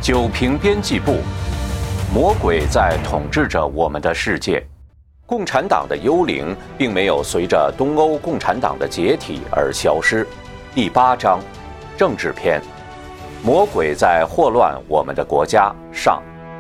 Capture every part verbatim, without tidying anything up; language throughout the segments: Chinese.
九平编辑部，魔鬼在统治着我们的世界。共产党的幽灵并没有随着东欧共产党的解体而消失。第八章，政治篇，魔鬼在祸乱我们的国家上。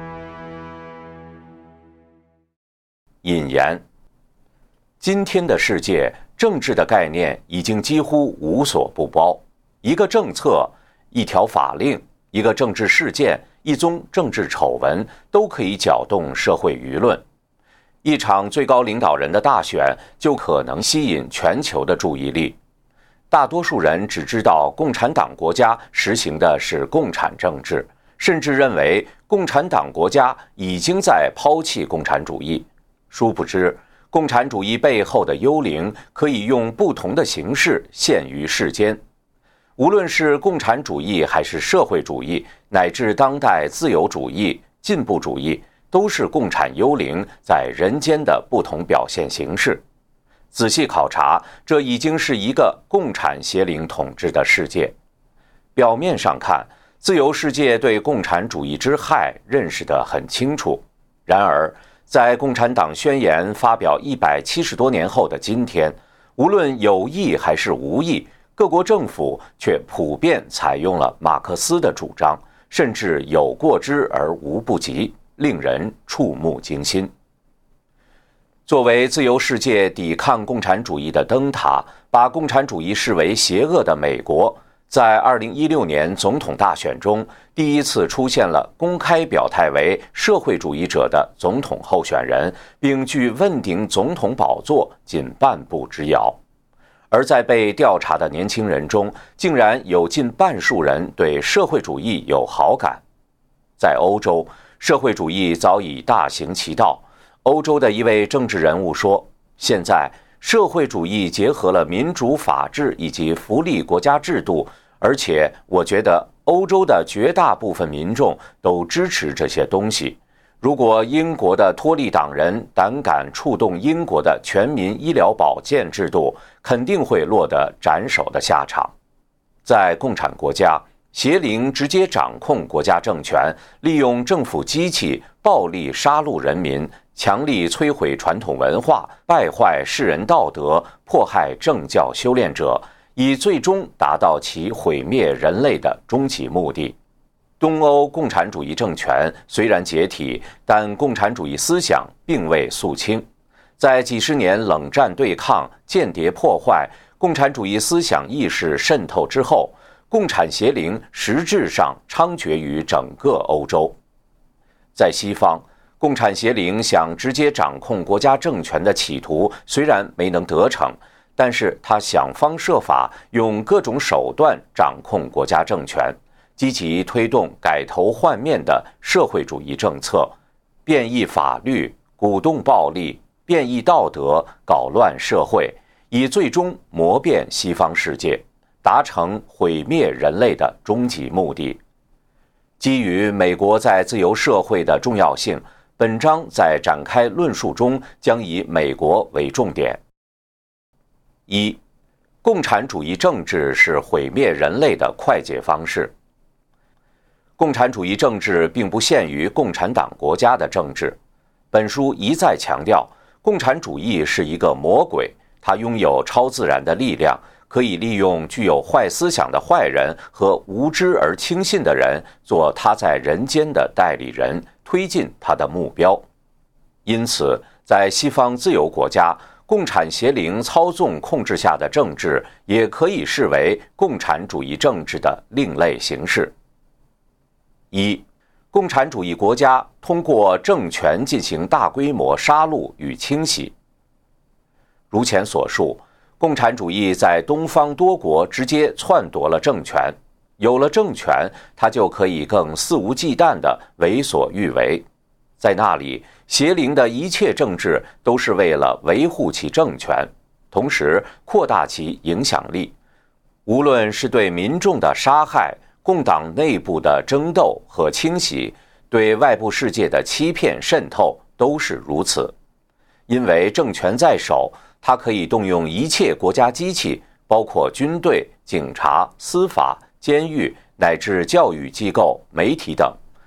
引言：今天的世界，政治的概念已经几乎无所不包。一个政策、一条法令、一个政治事件、一宗政治丑闻，都可以搅动社会舆论。一场最高领导人的大选就可能吸引全球的注意力。大多数人只知道共产党国家实行的是共产政治，甚至认为共产党国家已经在抛弃共产主义。殊不知，共产主义背后的幽灵可以用不同的形式现于世间。无论是共产主义还是社会主义，乃至当代自由主义、进步主义，都是共产幽灵在人间的不同表现形式。仔细考察，这已经是一个共产邪灵统治的世界。表面上看，自由世界对共产主义之害认识得很清楚。然而，在共产党宣言发表一百七十多年后的今天，无论有意还是无意，各国政府却普遍采用了马克思的主张，甚至有过之而无不及，令人触目惊心。作为自由世界抵抗共产主义的灯塔，把共产主义视为邪恶的美国，在二零一六年总统大选中，第一次出现了公开表态为社会主义者的总统候选人，并距问鼎总统宝座仅半步之遥。而在被调查的年轻人中，竟然有近半数人对社会主义有好感。在欧洲，社会主义早已大行其道。欧洲的一位政治人物说，现在社会主义结合了民主、法治以及福利国家制度，而且我觉得欧洲的绝大部分民众都支持这些东西。如果英国的托利党人胆敢触动英国的全民医疗保健制度，肯定会落得斩首的下场。在共产国家，邪灵直接掌控国家政权，利用政府机器暴力杀戮人民，强力摧毁传统文化，败坏世人道德，迫害政教修炼者，以最终达到其毁灭人类的终极目的。东欧共产主义政权虽然解体，但共产主义思想并未肃清。在几十年冷战对抗、间谍破坏、共产主义思想意识渗透之后，共产邪灵实质上猖獗于整个欧洲。在西方，共产邪灵想直接掌控国家政权的企图虽然没能得逞，但是他想方设法用各种手段掌控国家政权，积极推动改头换面的社会主义政策，变异法律，鼓动暴力，变异道德，搞乱社会，以最终磨遍西方世界，达成毁灭人类的终极目的。基于美国在自由社会的重要性，本章在展开论述中将以美国为重点。一、共产主义政治是毁灭人类的快捷方式。共产主义政治并不限于共产党国家的政治。本书一再强调，共产主义是一个魔鬼，它拥有超自然的力量，可以利用具有坏思想的坏人和无知而轻信的人做他在人间的代理人，推进他的目标。因此，在西方自由国家，共产邪灵操纵控制下的政治也可以视为共产主义政治的另类形式。一、共产主义国家通过政权进行大规模杀戮与清洗。如前所述，共产主义在东方多国直接篡夺了政权，有了政权，它就可以更肆无忌惮地为所欲为。在那里，邪灵的一切政治都是为了维护其政权，同时扩大其影响力。无论是对民众的杀害、共党内部的争斗和清洗，对外部世界的欺骗渗透，都是如此。因为政权在手，它可以动用一切国家机器，包括军队、警察、司法、监狱乃至教育机构、媒体等，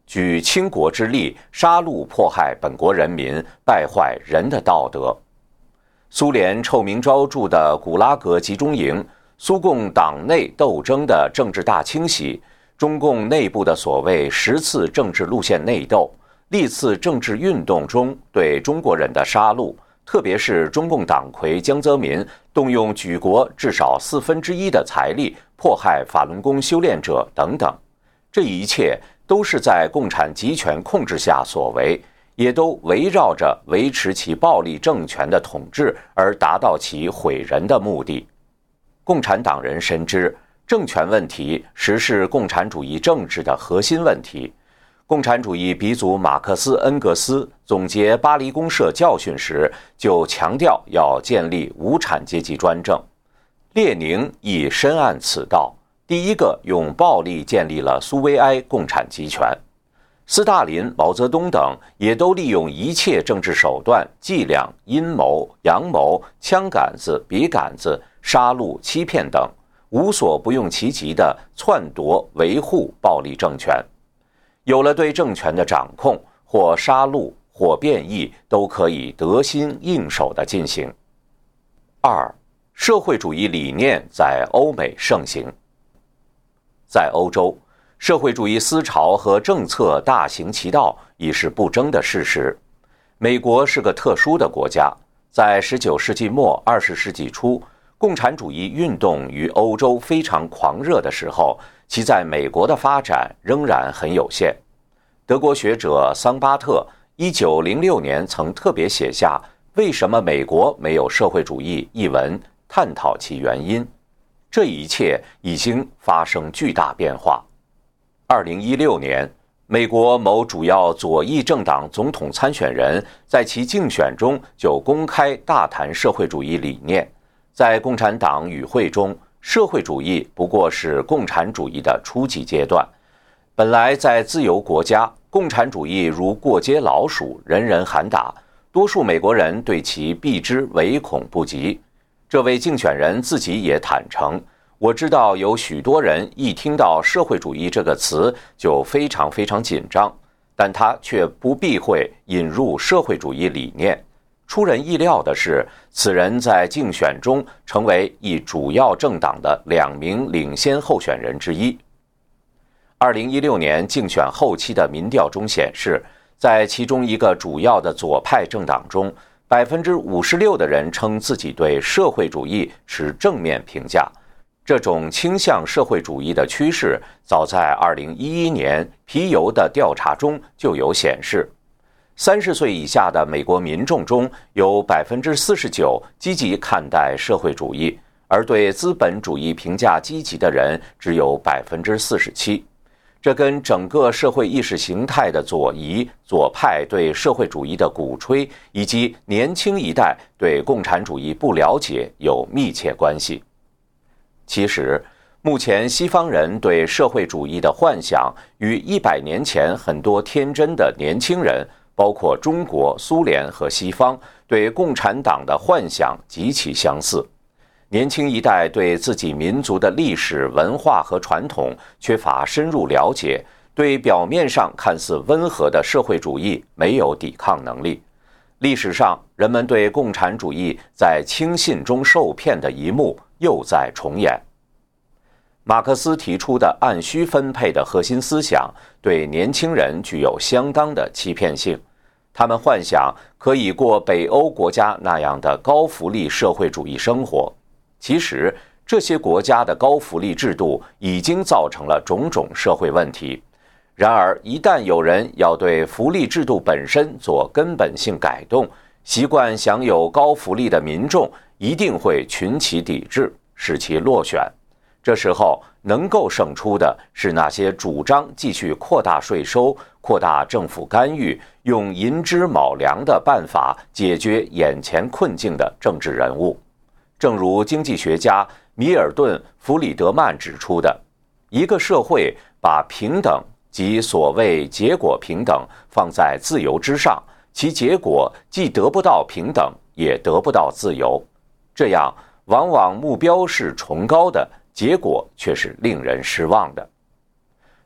举倾国之力杀戮迫害本国人民，败坏人的道德。苏联臭名昭著的古拉格集中营，苏共党内斗争的政治大清洗，中共内部的所谓十次政治路线内斗，历次政治运动中对中国人的杀戮，特别是中共党魁江泽民动用举国至少四分之一的财力迫害法轮功修炼者等等，这一切都是在共产集权控制下所为，也都围绕着维持其暴力政权的统治而达到其毁人的目的。共产党人深知，政权问题实是共产主义政治的核心问题。共产主义鼻祖马克思恩格斯总结巴黎公社教训时，就强调要建立无产阶级专政。列宁亦深谙此道，第一个用暴力建立了苏维埃共产集权。斯大林、毛泽东等也都利用一切政治手段、伎俩、阴谋、阳谋、枪杆子、笔杆子、杀戮、欺骗等，无所不用其极地篡夺、维护暴力政权。有了对政权的掌控，或杀戮或变异都可以得心应手地进行。二、社会主义理念在欧美盛行。在欧洲，社会主义思潮和政策大行其道已是不争的事实。美国是个特殊的国家，在十九世纪末二十世纪初，共产主义运动于欧洲非常狂热的时候，其在美国的发展仍然很有限。德国学者桑巴特一九零六年曾特别写下为什么美国没有社会主义一文，探讨其原因。这一切已经发生巨大变化。二零一六年，美国某主要左翼政党总统参选人在其竞选中就公开大谈社会主义理念。在共产党与会中，社会主义不过是共产主义的初级阶段。本来在自由国家，共产主义如过街老鼠，人人喊打，多数美国人对其避之唯恐不及。这位竞选人自己也坦诚，我知道有许多人一听到社会主义这个词就非常非常紧张，但他却不避讳引入社会主义理念。出人意料的是，此人在竞选中成为一主要政党的两名领先候选人之一。二零一六年竞选后期的民调中显示，在其中一个主要的左派政党中，百分之五十六的人称自己对社会主义持正面评价。这种倾向社会主义的趋势，早在二零一一年皮尤的调查中就有显示。三十岁以下的美国民众中有百分之四十九积极看待社会主义，而对资本主义评价积极的人只有百分之四十七。这跟整个社会意识形态的左移、左派对社会主义的鼓吹，以及年轻一代对共产主义不了解有密切关系。其实，目前西方人对社会主义的幻想与一百年前很多天真的年轻人，包括中国、苏联和西方对共产党的幻想极其相似。年轻一代对自己民族的历史文化和传统缺乏深入了解，对表面上看似温和的社会主义没有抵抗能力。历史上，人们对共产主义在轻信中受骗的一幕又在重演。马克思提出的按需分配的核心思想对年轻人具有相当的欺骗性，他们幻想可以过北欧国家那样的高福利社会主义生活。其实，这些国家的高福利制度已经造成了种种社会问题。然而，一旦有人要对福利制度本身做根本性改动，习惯享有高福利的民众一定会群起抵制，使其落选。这时候，能够胜出的是那些主张继续扩大税收、扩大政府干预，用银枝卯粮的办法解决眼前困境的政治人物。正如经济学家米尔顿·弗里德曼指出的，一个社会把平等及所谓结果平等放在自由之上，其结果既得不到平等，也得不到自由。这样，往往目标是崇高的，结果却是令人失望的。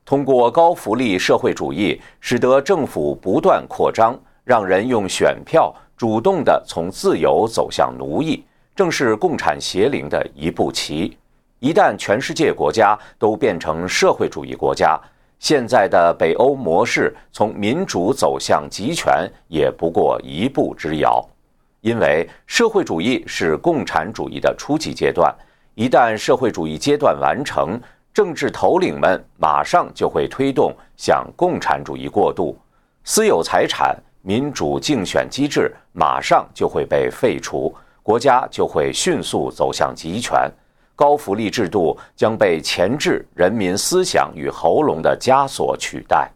通过高福利社会主义，使得政府不断扩张，让人用选票主动地从自由走向奴役，正是共产邪灵的一步棋。一旦全世界国家都变成社会主义国家，现在的北欧模式从民主走向集权也不过一步之遥。因为社会主义是共产主义的初级阶段，一旦社会主义阶段完成，政治头领们马上就会推动向共产主义过渡，私有财产、民主竞选机制马上就会被废除，国家就会迅速走向集权，高福利制度将被钳制人民思想与喉咙的枷锁取代。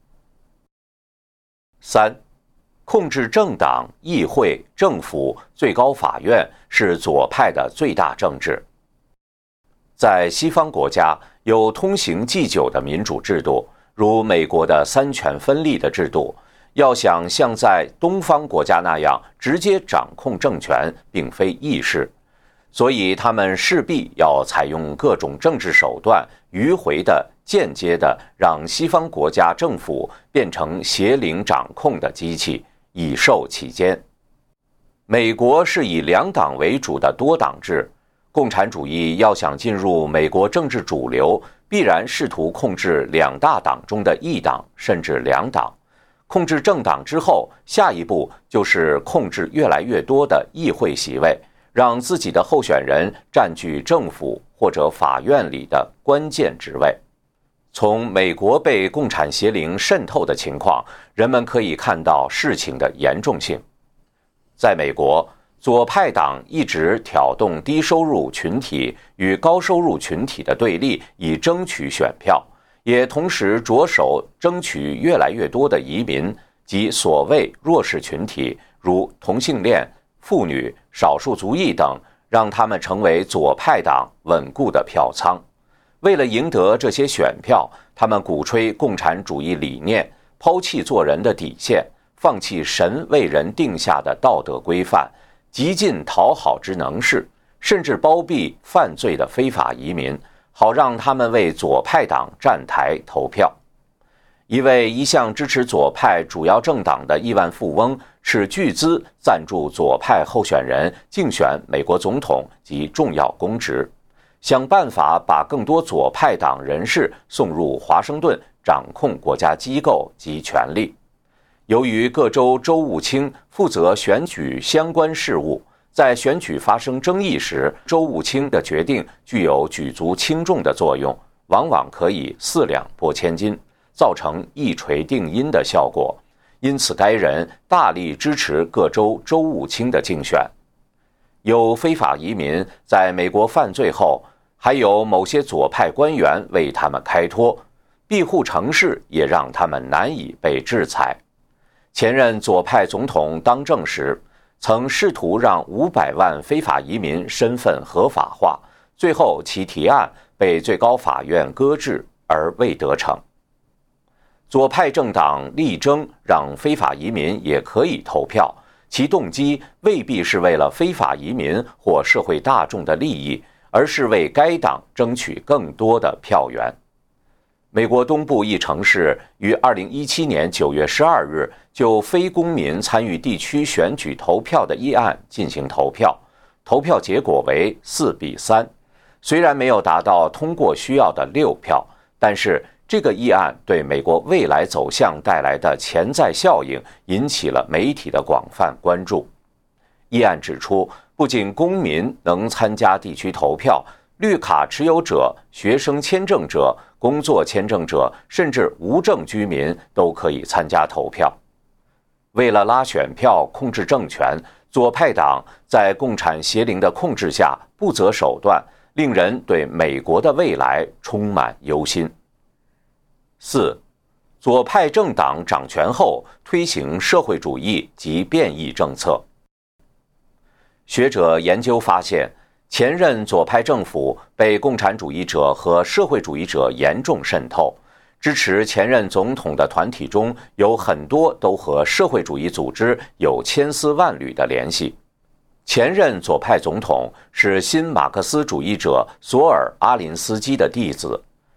三、控制政党、议会、政府、最高法院是左派的最大政治。在西方国家有通行既久的民主制度，如美国的三权分立的制度，要想像在东方国家那样直接掌控政权，并非易事，所以他们势必要采用各种政治手段，迂回的、间接的让西方国家政府变成邪灵掌控的机器，以受其奸。美国是以两党为主的多党制，共产主义要想进入美国政治主流，必然试图控制两大党中的一党甚至两党。控制政党之后，下一步就是控制越来越多的议会席位，让自己的候选人占据政府或者法院里的关键职位。从美国被共产邪灵渗透的情况，人们可以看到事情的严重性。在美国，左派党一直挑动低收入群体与高收入群体的对立，以争取选票，也同时着手争取越来越多的移民及所谓弱势群体，如同性恋、妇女、少数族裔等，让他们成为左派党稳固的票仓。为了赢得这些选票，他们鼓吹共产主义理念，抛弃做人的底线，放弃神为人定下的道德规范，极尽讨好之能事，甚至包庇犯罪的非法移民，好让他们为左派党站台投票。一位一向支持左派主要政党的亿万富翁，斥巨资赞助左派候选人竞选美国总统及重要公职，想办法把更多左派党人士送入华盛顿，掌控国家机构及权力。由于各州州务卿负责选举相关事务，在选举发生争议时，州务卿的决定具有举足轻重的作用，往往可以四两拨千斤，造成一锤定音的效果。因此该人大力支持各州州务卿的竞选。有非法移民在美国犯罪后，还有某些左派官员为他们开脱，庇护城市也让他们难以被制裁。前任左派总统当政时，曾试图让五百万非法移民身份合法化，最后其提案被最高法院搁置而未得逞。左派政党力争让非法移民也可以投票，其动机未必是为了非法移民或社会大众的利益，而是为该党争取更多的票源。美国东部一城市于二零一七年九月十二日就非公民参与地区选举投票的议案进行投票，投票结果为四比三。虽然没有达到通过需要的六票，但是这个议案对美国未来走向带来的潜在效应引起了媒体的广泛关注。议案指出，不仅公民能参加地区投票，绿卡持有者、学生签证者、工作签证者，甚至无证居民都可以参加投票。为了拉选票、控制政权，左派党在共产邪灵的控制下不择手段，令人对美国的未来充满忧心。四、左派政党掌权后推行社会主义及变异政策。学者研究发现，前任左派政府被共产主义者和社会主义者严重渗透，支持前任总统的团体中有很多都和社会主义组织有千丝万缕的联系。前任左派总统是新马克思主义者索尔阿林斯基的弟子，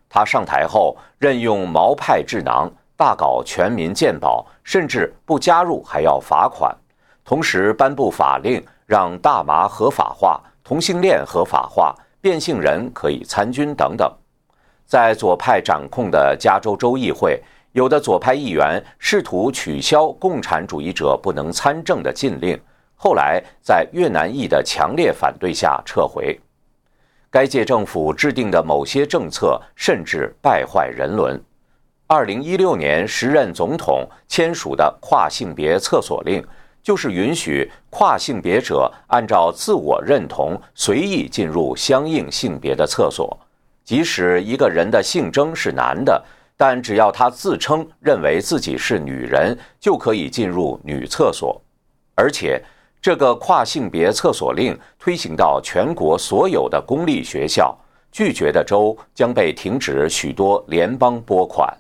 他上台后任用毛派智囊，大搞全民健保，甚至不加入还要罚款，同时颁布法令让大麻合法化、同性恋合法化、变性人可以参军等等。在左派掌控的加州州议会，有的左派议员试图取消共产主义者不能参政的禁令，后来在越南裔的强烈反对下撤回。该届政府制定的某些政策甚至败坏人伦。二零一六年时任总统签署的跨性别厕所令，就是允许跨性别者按照自我认同随意进入相应性别的厕所，即使一个人的性征是男的，但只要他自称认为自己是女人，就可以进入女厕所。而且这个跨性别厕所令推行到全国所有的公立学校，拒绝的州将被停止许多联邦拨款。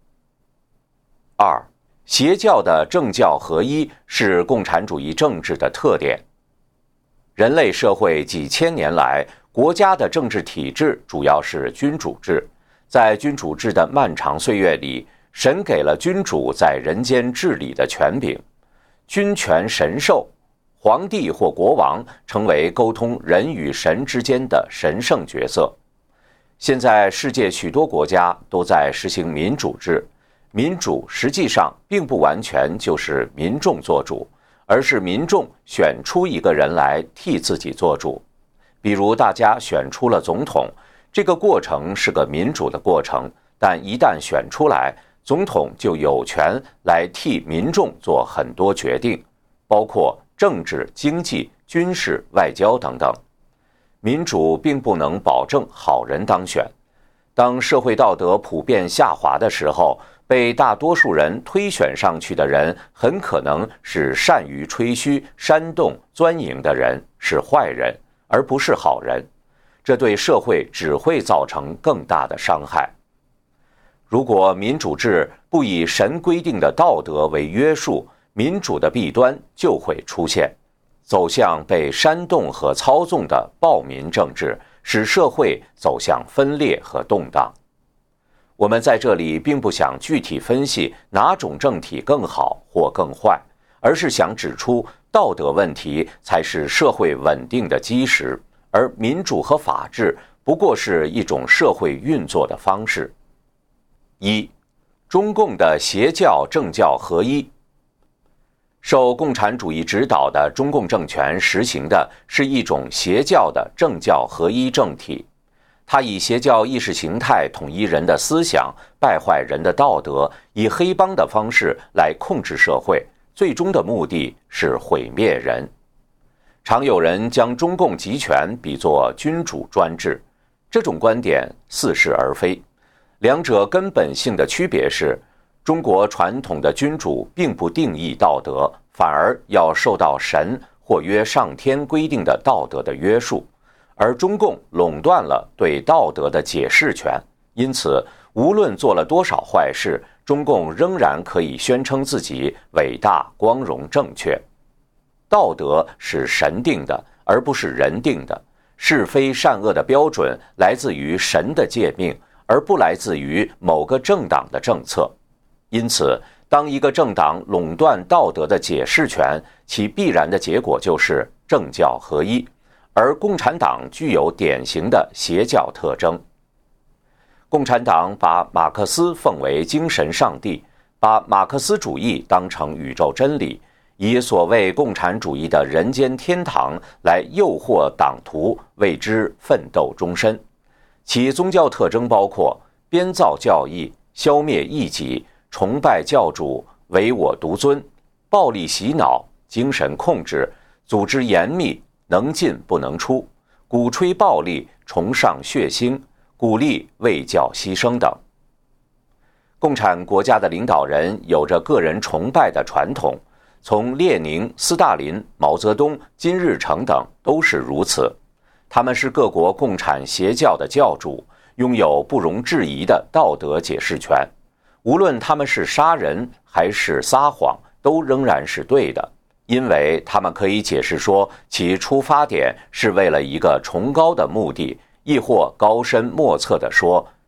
二，邪教的政教合一是共产主义政治的特点。人类社会几千年来，国家的政治体制主要是君主制。在君主制的漫长岁月里，神给了君主在人间治理的权柄，君权神授，皇帝或国王成为沟通人与神之间的神圣角色。现在世界许多国家都在实行民主制，民主实际上并不完全就是民众做主，而是民众选出一个人来替自己做主。比如大家选出了总统，这个过程是个民主的过程，但一旦选出来，总统就有权来替民众做很多决定，包括政治、经济、军事、外交等等。民主并不能保证好人当选。当社会道德普遍下滑的时候，被大多数人推选上去的人很可能是善于吹嘘、煽动、钻营的人，是坏人，而不是好人。这对社会只会造成更大的伤害。如果民主制不以神规定的道德为约束，民主的弊端就会出现，走向被煽动和操纵的暴民政治，使社会走向分裂和动荡。我们在这里并不想具体分析哪种政体更好或更坏，而是想指出道德问题才是社会稳定的基石，而民主和法治不过是一种社会运作的方式。一，中共的邪教政教合一。受共产主义指导的中共政权实行的是一种邪教的政教合一政体，它以邪教意识形态统一人的思想，败坏人的道德，以黑帮的方式来控制社会，最终的目的是毁灭人。常有人将中共集权比作君主专制，这种观点似是而非。两者根本性的区别是，中国传统的君主并不定义道德，反而要受到神或曰上天规定的道德的约束，而中共垄断了对道德的解释权，因此无论做了多少坏事，中共仍然可以宣称自己伟大、光荣、正确。道德是神定的，而不是人定的。是非善恶的标准来自于神的诫命，而不来自于某个政党的政策。因此，当一个政党垄断道德的解释权，其必然的结果就是政教合一，而共产党具有典型的邪教特征。共产党把马克思奉为精神上帝，把马克思主义当成宇宙真理，以所谓共产主义的人间天堂来诱惑党徒为之奋斗终身。其宗教特征包括编造教义、消灭异己、崇拜教主、唯我独尊、暴力洗脑、精神控制、组织严密、能进不能出、鼓吹暴力、崇尚血腥、鼓励为教牺牲等。共产国家的领导人有着个人崇拜的传统，从列宁、斯大林、毛泽东、金日成等都是如此。他们是各国共产邪教的教主，拥有不容置疑的道德解释权。无论他们是杀人还是撒谎，都仍然是对的，因为他们可以解释说其出发点是为了一个崇高的目的，亦或高深莫测地说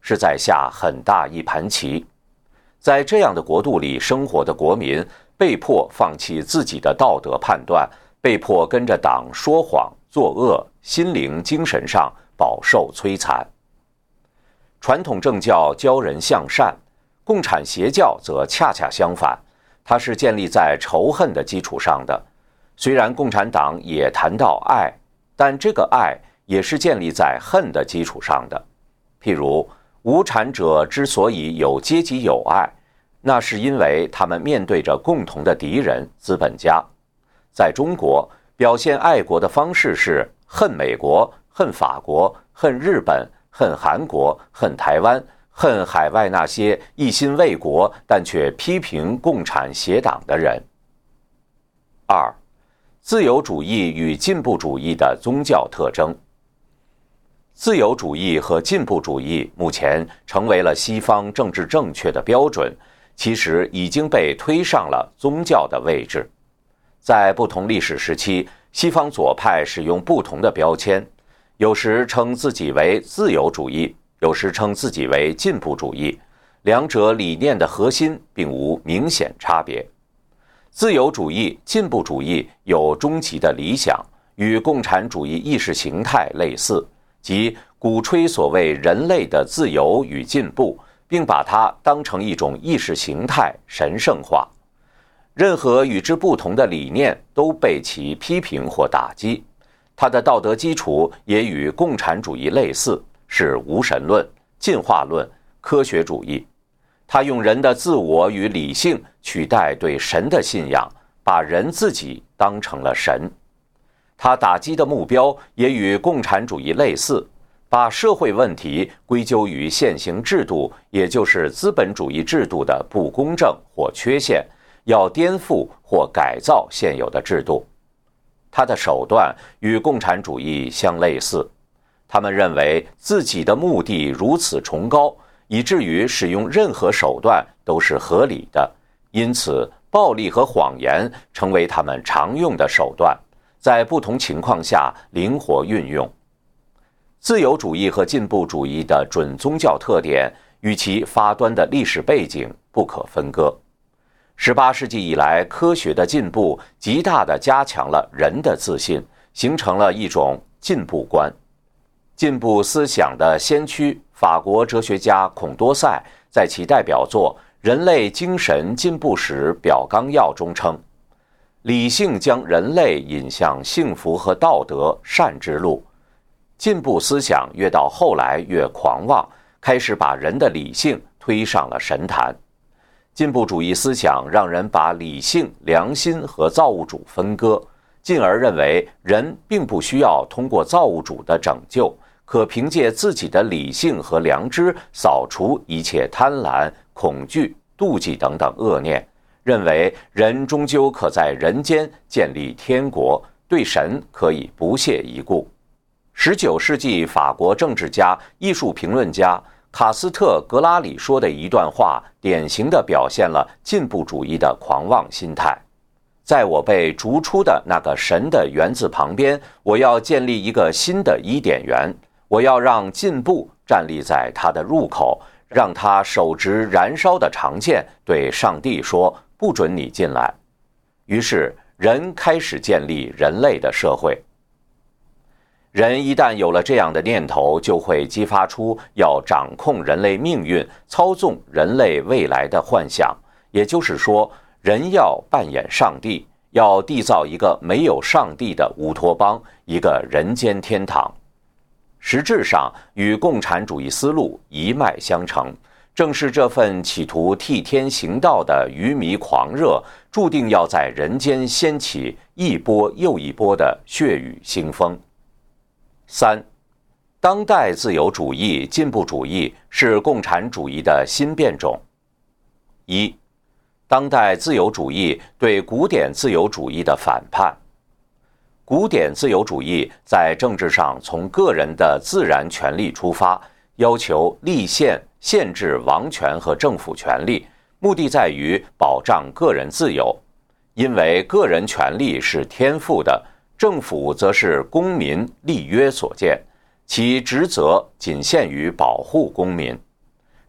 是在下很大一盘棋。在这样的国度里生活的国民，被迫放弃自己的道德判断，被迫跟着党说谎作恶，心灵精神上饱受摧残。传统政教教人向善，共产邪教则恰恰相反，它是建立在仇恨的基础上的。虽然共产党也谈到爱，但这个爱也是建立在恨的基础上的。譬如无产者之所以有阶级友爱，那是因为他们面对着共同的敌人资本家。在中国，表现爱国的方式是恨美国、恨法国、恨日本、恨韩国、恨台湾，恨海外那些一心为国但却批评共产邪党的人。二、自由主义与进步主义的宗教特征。自由主义和进步主义目前成为了西方政治正确的标准，其实已经被推上了宗教的位置。在不同历史时期，西方左派使用不同的标签，有时称自己为自由主义，有时称自己为进步主义，两者理念的核心并无明显差别。自由主义、进步主义有终极的理想，与共产主义意识形态类似，即鼓吹所谓人类的自由与进步，并把它当成一种意识形态神圣化。任何与之不同的理念都被其批评或打击。它的道德基础也与共产主义类似，是无神论、进化论、科学主义。它用人的自我与理性取代对神的信仰，把人自己当成了神。它打击的目标也与共产主义类似，把社会问题归咎于现行制度，也就是资本主义制度的不公正或缺陷，要颠覆或改造现有的制度。他的手段与共产主义相类似，他们认为自己的目的如此崇高，以至于使用任何手段都是合理的，因此暴力和谎言成为他们常用的手段，在不同情况下灵活运用。自由主义和进步主义的准宗教特点与其发端的历史背景不可分割。十八世纪以来，科学的进步极大地加强了人的自信，形成了一种进步观。进步思想的先驱法国哲学家孔多塞在其代表作《人类精神进步史表纲要》中称，理性将人类引向幸福和道德善之路。进步思想越到后来越狂妄，开始把人的理性推上了神坛。进步主义思想让人把理性、良心和造物主分割，进而认为人并不需要通过造物主的拯救，可凭借自己的理性和良知扫除一切贪婪、恐惧、妒忌等等恶念，认为人终究可在人间建立天国，对神可以不屑一顾。十九世纪法国政治家、艺术评论家卡斯特格拉里说的一段话，典型地表现了进步主义的狂妄心态。在我被逐出的那个神的园子旁边，我要建立一个新的伊甸园，我要让进步站立在它的入口，让他手执燃烧的长剑，对上帝说：不准你进来。于是人开始建立人类的社会。人一旦有了这样的念头，就会激发出要掌控人类命运、操纵人类未来的幻想。也就是说，人要扮演上帝，要缔造一个没有上帝的乌托邦，一个人间天堂。实质上与共产主义思路一脉相承，正是这份企图替天行道的愚迷狂热，注定要在人间掀起一波又一波的血雨腥风。三、当代自由主义、进步主义是共产主义的新变种。一、当代自由主义对古典自由主义的反叛。古典自由主义在政治上从个人的自然权利出发，要求立宪、限制王权和政府权利，目的在于保障个人自由。因为个人权利是天赋的，政府则是公民立约所建，其职责仅限于保护公民。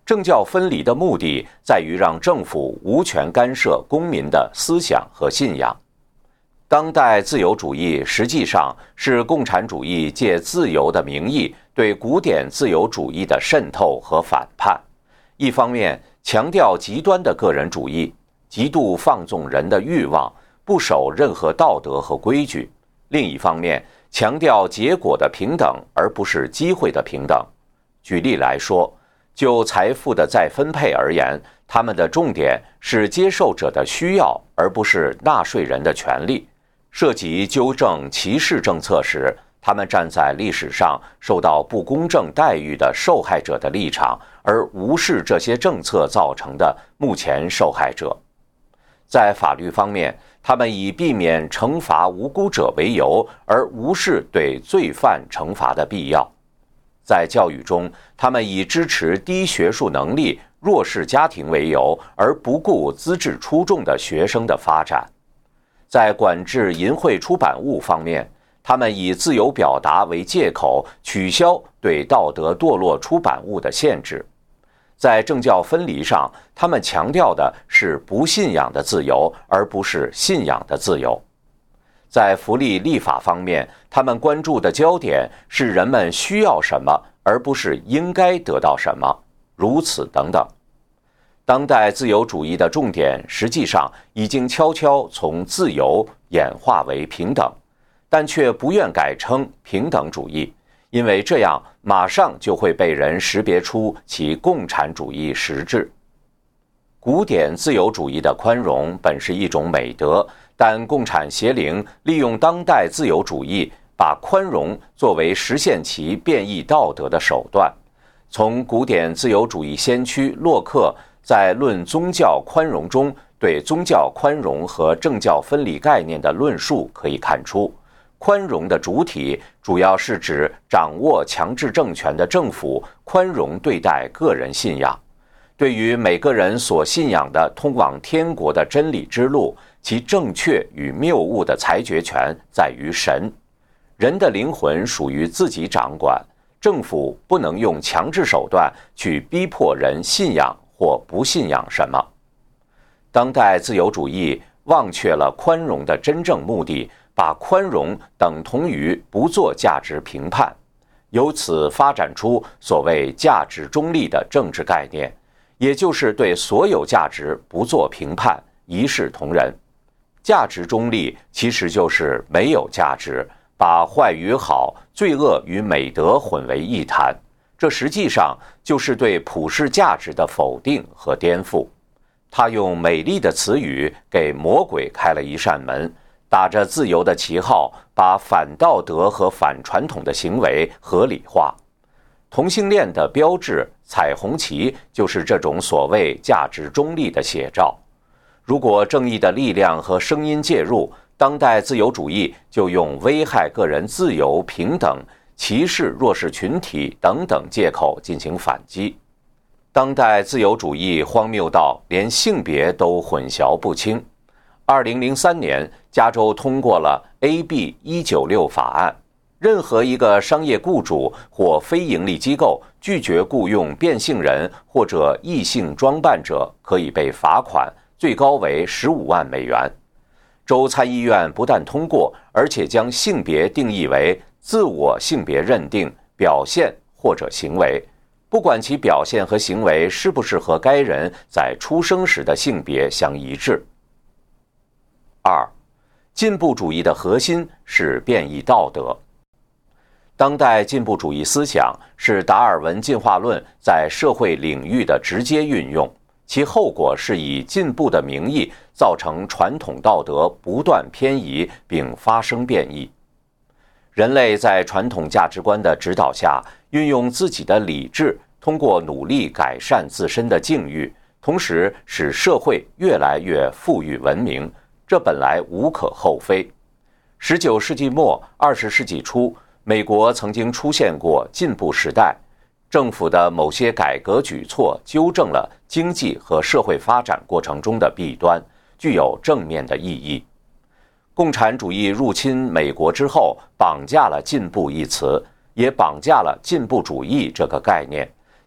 政教分离的目的在于让政府无权干涉公民的思想和信仰。当代自由主义实际上是共产主义借自由的名义对古典自由主义的渗透和反叛。一方面强调极端的个人主义，极度放纵人的欲望，不守任何道德和规矩；另一方面强调结果的平等，而不是机会的平等。举例来说，就财富的再分配而言，他们的重点是接受者的需要，而不是纳税人的权利。涉及纠正歧视政策时，他们站在历史上受到不公正待遇的受害者的立场，而无视这些政策造成的目前受害者。在法律方面，他们以避免惩罚无辜者为由，而无视对罪犯惩罚的必要。在教育中，他们以支持低学术能力、弱势家庭为由，而不顾资质出众的学生的发展。在管制淫秽出版物方面，他们以自由表达为借口，取消对道德堕落出版物的限制。在政教分离上，他们强调的是不信仰的自由，而不是信仰的自由。在福利立法方面，他们关注的焦点是人们需要什么，而不是应该得到什么，如此等等。当代自由主义的重点实际上已经悄悄从自由演化为平等，但却不愿改称平等主义，因为这样马上就会被人识别出其共产主义实质。古典自由主义的宽容本是一种美德，但共产邪灵利用当代自由主义，把宽容作为实现其变异道德的手段。从古典自由主义先驱洛克在《论宗教宽容》中对宗教宽容和政教分离概念的论述可以看出，宽容的主体主要是指掌握强制政权的政府宽容对待个人信仰。对于每个人所信仰的通往天国的真理之路，其正确与谬误的裁决权在于神。人的灵魂属于自己掌管，政府不能用强制手段去逼迫人信仰或不信仰什么。当代自由主义忘却了宽容的真正目的，把宽容等同于不做价值评判，由此发展出所谓价值中立的政治概念，也就是对所有价值不做评判，一视同仁。价值中立其实就是没有价值，把坏与好、罪恶与美德混为一谈，这实际上就是对普世价值的否定和颠覆。他用美丽的词语给魔鬼开了一扇门，打着自由的旗号，把反道德和反传统的行为合理化。同性恋的标志彩虹旗就是这种所谓价值中立的写照。如果正义的力量和声音介入，当代自由主义就用危害个人自由、平等、歧视弱势群体等等借口进行反击。当代自由主义荒谬到连性别都混淆不清。二零零三年，加州通过了 A B 一九六法案，任何一个商业雇主或非营利机构拒绝雇用变性人或者异性装扮者，可以被罚款，最高为十五万美元。州参议院不但通过，而且将性别定义为自我性别认定、表现或者行为，不管其表现和行为是不是和该人在出生时的性别相一致。二，进步主义的核心是变异道德。当代进步主义思想是达尔文进化论在社会领域的直接运用，其后果是以进步的名义造成传统道德不断偏移并发生变异。人类在传统价值观的指导下，运用自己的理智，通过努力改善自身的境遇，同时使社会越来越富裕文明，这本来无可厚非。十九世纪末、二十世纪初，美国曾经出现过进步时代，政府的某些改革举措纠正了经济和社会发展过程中的弊端，具有正面的意义。共产主义入侵美国之后，绑架了进步一词，也绑架了进步主义这个概念，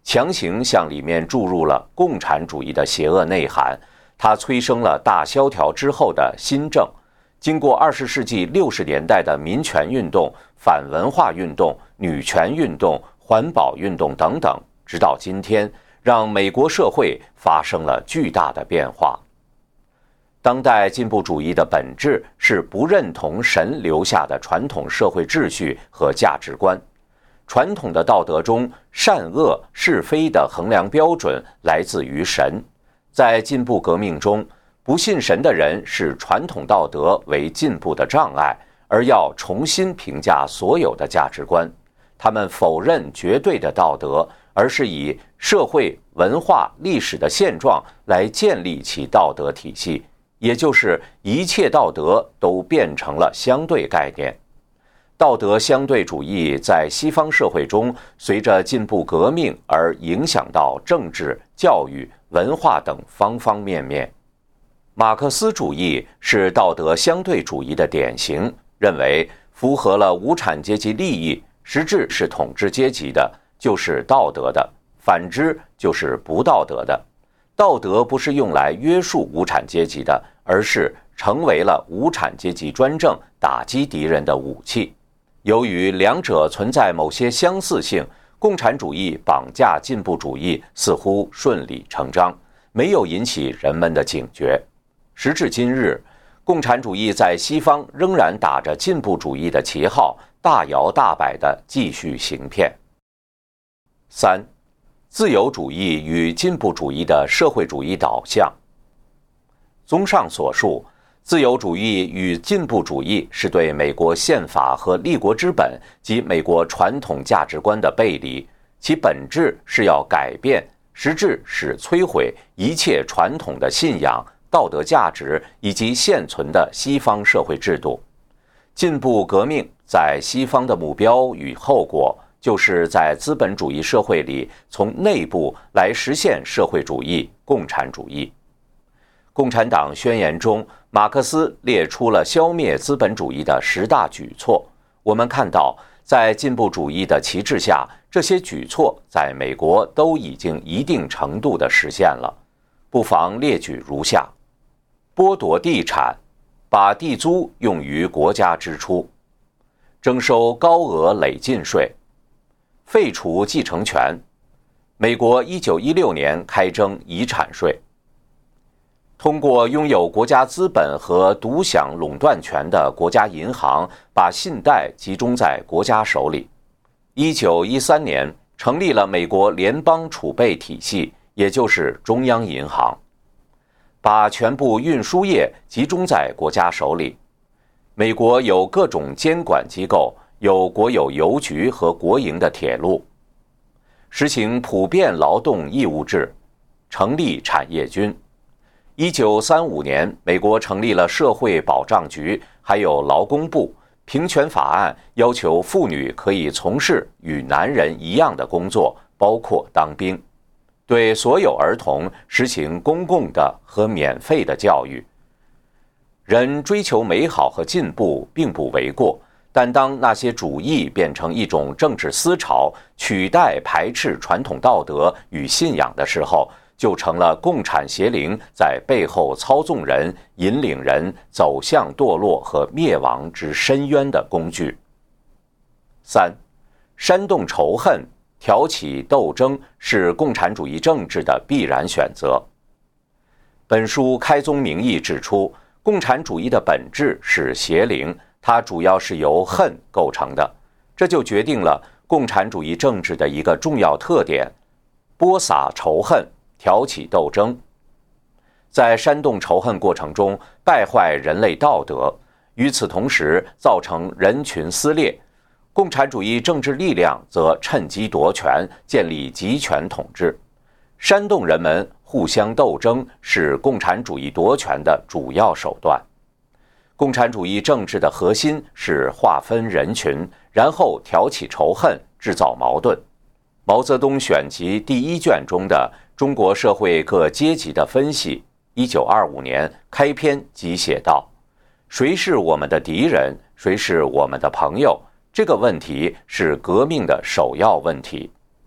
强行向里面注入了共产主义的邪恶内涵，它催生了大萧条之后的新政。经过二十世纪六十年代的民权运动、反文化运动、女权运动、环保运动等等，直到今天，让美国社会发生了巨大的变化。当代进步主义的本质是不认同神留下的传统社会秩序和价值观。传统的道德中，善恶是非的衡量标准来自于神。在进步革命中，不信神的人视传统道德为进步的障碍，而要重新评价所有的价值观。他们否认绝对的道德，而是以社会、文化、历史的现状来建立其道德体系，也就是一切道德都变成了相对概念。道德相对主义在西方社会中随着进步革命而影响到政治、教育、文化等方方面面。马克思主义是道德相对主义的典型，认为符合了无产阶级利益，实质是统治阶级的，就是道德的，反之就是不道德的。道德不是用来约束无产阶级的，而是成为了无产阶级专政、打击敌人的武器。由于两者存在某些相似性，共产主义绑架进步主义似乎顺理成章，没有引起人们的警觉。时至今日，共产主义在西方仍然打着进步主义的旗号，大摇大摆地继续行骗。三、自由主义与进步主义的社会主义导向。综上所述，自由主义与进步主义是对美国宪法和立国之本及美国传统价值观的背离，其本质是要改变，实质是摧毁一切传统的信仰、道德价值以及现存的西方社会制度。进步革命在西方的目标与后果，就是在资本主义社会里从内部来实现社会主义、共产主义。共产党宣言中，马克思列出了消灭资本主义的十大举措。我们看到，在进步主义的旗帜下，这些举措在美国都已经一定程度地实现了。不妨列举如下：剥夺地产，把地租用于国家支出；征收高额累进税；废除继承权；美国一九一六年开征遗产税；通过拥有国家资本和独享垄断权的国家银行，把信贷集中在国家手里。一九一三年成立了美国联邦储备体系，也就是中央银行，把全部运输业集中在国家手里。美国有各种监管机构，有国有邮局和国营的铁路，实行普遍劳动义务制，成立产业军。一九三五年，美国成立了社会保障局，还有劳工部。平权法案要求妇女可以从事与男人一样的工作，包括当兵。对所有儿童实行公共的和免费的教育。人追求美好和进步并不为过，但当那些主义变成一种政治思潮，取代排斥传统道德与信仰的时候，就成了共产邪灵在背后操纵人、引领人走向堕落和灭亡之深渊的工具。三、煽动仇恨、挑起斗争是共产主义政治的必然选择。本书开宗明义指出，共产主义的本质是邪灵，它主要是由恨构成的，这就决定了共产主义政治的一个重要特点：播撒仇恨，挑起斗争。在煽动仇恨过程中败坏人类道德，与此同时造成人群撕裂。共产主义政治力量则趁机夺权，建立集权统治。煽动人们互相斗争是共产主义夺权的主要手段。共产主义政治的核心是划分人群，然后挑起仇恨，制造矛盾。毛泽东选集第一卷中的中国社会各阶级的分析，一九二五年开篇即写道：谁是我们的敌人，谁是我们的朋友，这个问题是革命的首要问题。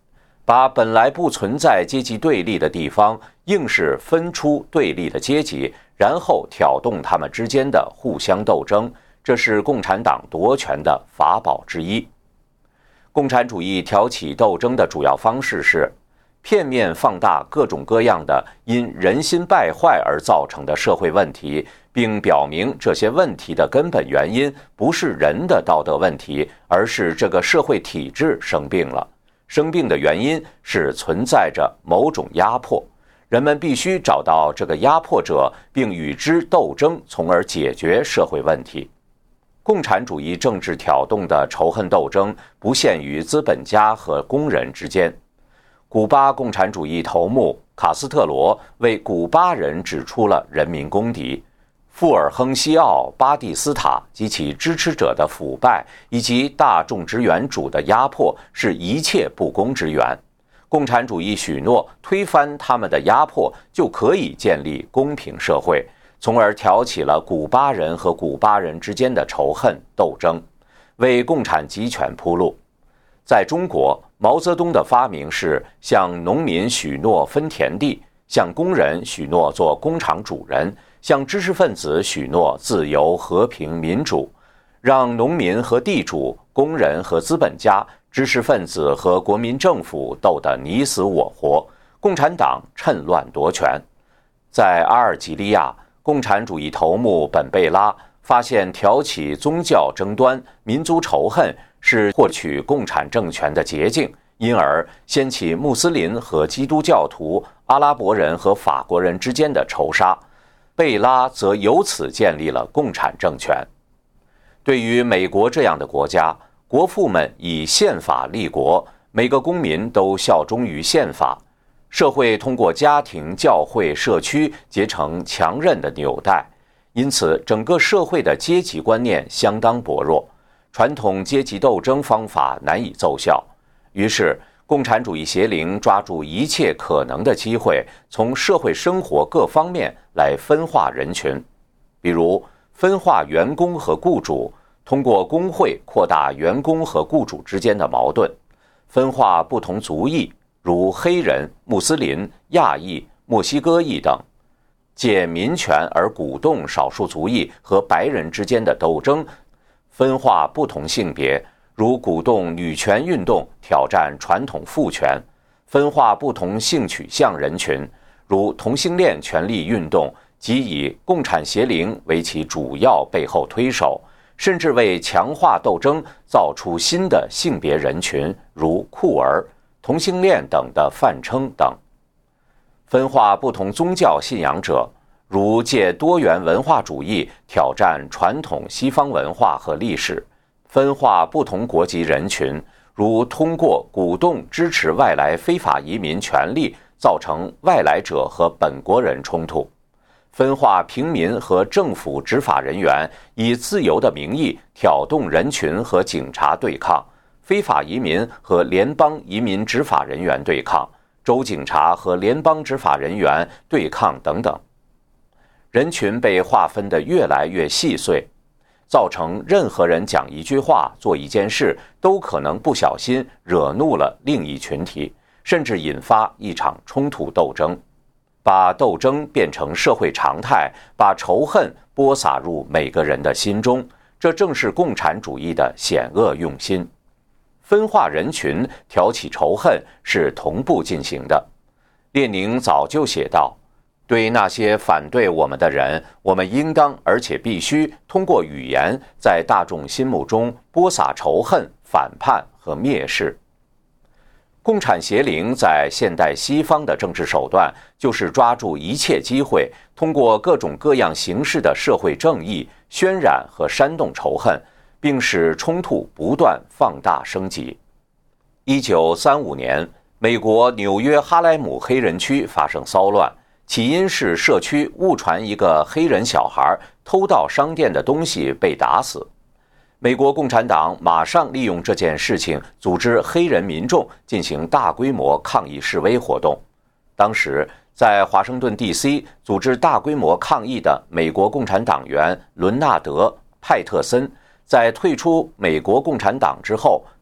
把本来不存在阶级对立的地方硬是分出对立的阶级，然后挑动他们之间的互相斗争，这是共产党夺权的法宝之一。共产主义挑起斗争的主要方式是片面放大各种各样的因人心败坏而造成的社会问题，并表明这些问题的根本原因不是人的道德问题，而是这个社会体制生病了。生病的原因是存在着某种压迫，人们必须找到这个压迫者，并与之斗争，从而解决社会问题。共产主义政治挑动的仇恨斗争不限于资本家和工人之间。古巴共产主义头目卡斯特罗为古巴人指出了人民公敌，富尔亨西奥、巴蒂斯塔及其支持者的腐败，以及大众之原主的压迫是一切不公之源。共产主义许诺推翻他们的压迫，就可以建立公平社会，从而挑起了古巴人和古巴人之间的仇恨斗争，为共产集权铺路。在中国，毛泽东的发明是向农民许诺分田地，向工人许诺做工厂主人，向知识分子许诺自由、和平、民主，让农民和地主、工人和资本家、知识分子和国民政府斗得你死我活，共产党趁乱夺权。在阿尔及利亚，共产主义头目本贝拉发现挑起宗教争端、民族仇恨是获取共产政权的捷径，因而掀起穆斯林和基督教徒、阿拉伯人和法国人之间的仇杀。贝拉则由此建立了共产政权。对于美国这样的国家，国父们以宪法立国，每个公民都效忠于宪法，社会通过家庭、教会、社区结成强韧的纽带，因此整个社会的阶级观念相当薄弱，传统阶级斗争方法难以奏效。于是共产主义邪灵抓住一切可能的机会，从社会生活各方面来分化人群，比如分化员工和雇主，通过工会扩大员工和雇主之间的矛盾；分化不同族裔，如黑人、穆斯林、亚裔、墨西哥裔等，借民权而鼓动少数族裔和白人之间的斗争；分化不同性别，如鼓动女权运动挑战传统父权；分化不同性取向人群，如同性恋权利运动，即以共产邪灵为其主要背后推手，甚至为强化斗争造出新的性别人群，如酷儿、同性恋等的泛称等；分化不同宗教信仰者，如借多元文化主义挑战传统西方文化和历史；分化不同国籍人群，如通过鼓动支持外来非法移民权利，造成外来者和本国人冲突；分化平民和政府执法人员，以自由的名义挑动人群和警察对抗，非法移民和联邦移民执法人员对抗，州警察和联邦执法人员对抗等等。人群被划分得越来越细碎，造成任何人讲一句话、做一件事，都可能不小心惹怒了另一群体，甚至引发一场冲突斗争，把斗争变成社会常态，把仇恨播撒入每个人的心中，这正是共产主义的险恶用心。分化人群、挑起仇恨是同步进行的。列宁早就写道，对那些反对我们的人，我们应当而且必须通过语言在大众心目中播撒仇恨、反叛和蔑视。共产邪灵在现代西方的政治手段，就是抓住一切机会，通过各种各样形式的社会正义，渲染和煽动仇恨，并使冲突不断放大升级。一九三五年，美国纽约哈莱姆黑人区发生骚乱，起因是社区误传一个黑人小孩偷盗商店的东西被打死。美国共产党马上利用这件事情，组织黑人民众进行大规模抗议示威活动。当时在华盛顿 D C 组织大规模抗议的美国共产党员伦纳德·派特森，在退出美国共产党之后，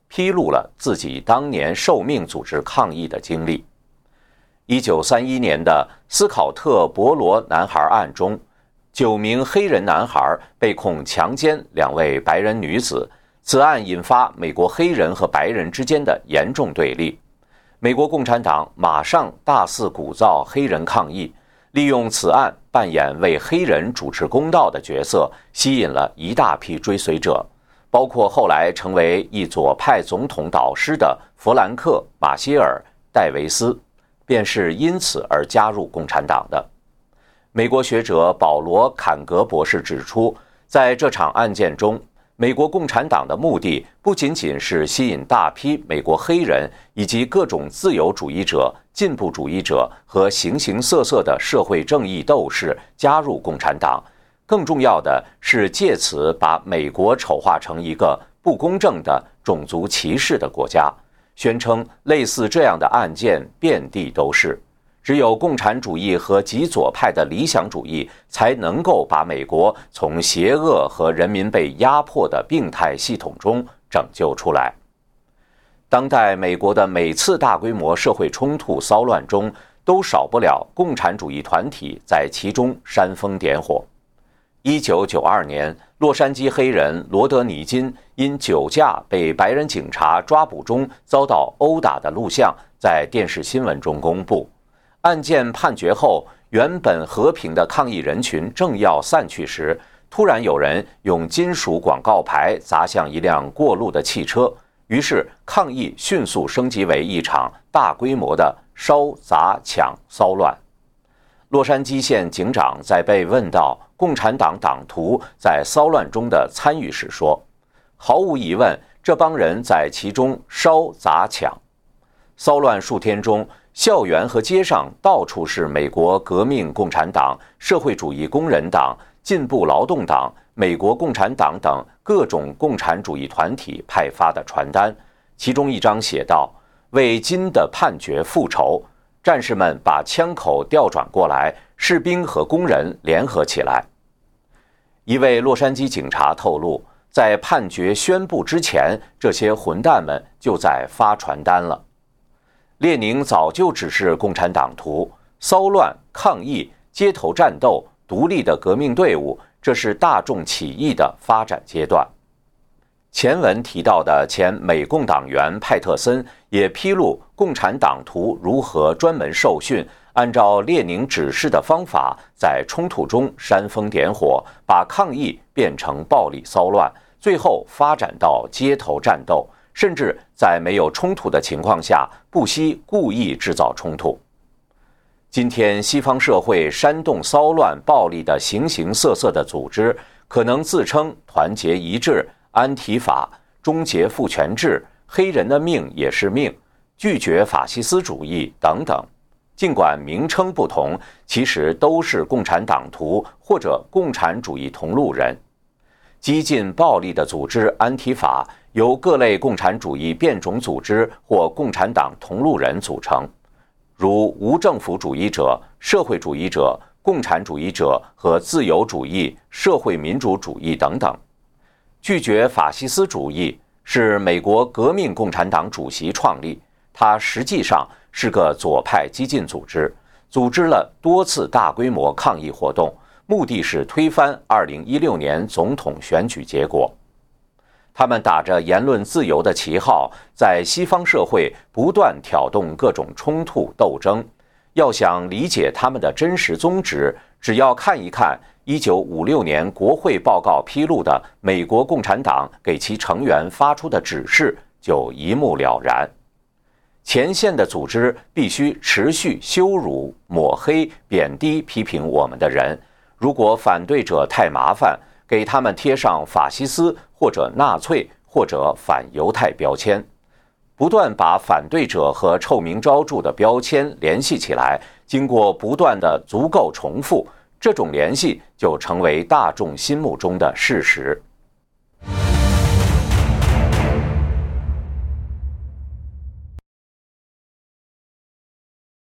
披露了自己当年受命组织抗议的经历。一九三一年的斯考特·博罗男孩案中，九名黑人男孩被控强奸两位白人女子，此案引发美国黑人和白人之间的严重对立。美国共产党马上大肆鼓噪黑人抗议，利用此案扮演为黑人主持公道的角色，吸引了一大批追随者，包括后来成为一左派总统导师的弗兰克·马歇尔·戴维斯，便是因此而加入共产党的。美国学者保罗·坎格博士指出，在这场案件中，美国共产党的目的不仅仅是吸引大批美国黑人以及各种自由主义者、进步主义者和形形色色的社会正义斗士加入共产党，更重要的是借此把美国丑化成一个不公正的种族歧视的国家，宣称类似这样的案件遍地都是。只有共产主义和极左派的理想主义才能够把美国从邪恶和人民被压迫的病态系统中拯救出来。当代美国的每次大规模社会冲突骚乱中，都少不了共产主义团体在其中煽风点火。一九九二年，洛杉矶黑人罗德尼金因酒驾被白人警察抓捕中遭到殴打的录像在电视新闻中公布。案件判决后，原本和平的抗议人群正要散去时，突然有人用金属广告牌砸向一辆过路的汽车，于是抗议迅速升级为一场大规模的烧、砸、抢骚乱。洛杉矶县警长在被问到共产党党徒在骚乱中的参与时说，毫无疑问，这帮人在其中烧、砸、抢。骚乱数天中，校园和街上到处是美国革命共产党、社会主义工人党、进步劳动党、美国共产党等各种共产主义团体派发的传单，其中一张写道：“为金的判决复仇，战士们把枪口调转过来，士兵和工人联合起来。”一位洛杉矶警察透露，在判决宣布之前，这些混蛋们就在发传单了。列宁早就指示共产党徒，骚乱、抗议、街头战斗、独立的革命队伍，这是大众起义的发展阶段。前文提到的前美共党员派特森也披露共产党徒如何专门受训，按照列宁指示的方法，在冲突中煽风点火，把抗议变成暴力骚乱，最后发展到街头战斗，甚至在没有冲突的情况下，不惜故意制造冲突。今天西方社会煽动骚乱暴力的形形色色的组织，可能自称团结一致、安提法、终结父权制、黑人的命也是命、拒绝法西斯主义等等。尽管名称不同，其实都是共产党徒或者共产主义同路人。激进暴力的组织安提法由各类共产主义变种组织或共产党同路人组成，如无政府主义者、社会主义者、共产主义者和自由主义、社会民主主义等等。拒绝法西斯主义是美国革命共产党主席创立，它实际上是个左派激进组织，组织了多次大规模抗议活动，目的是推翻二零一六年总统选举结果。他们打着言论自由的旗号，在西方社会不断挑动各种冲突斗争。要想理解他们的真实宗旨，只要看一看一九五六年国会报告披露的美国共产党给其成员发出的指示，就一目了然。前线的组织必须持续羞辱、抹黑、贬低批评我们的人，如果反对者太麻烦，给他们贴上法西斯或者纳粹或者反犹太标签，不断把反对者和臭名昭著的标签联系起来，经过不断的足够重复，这种联系就成为大众心目中的事实。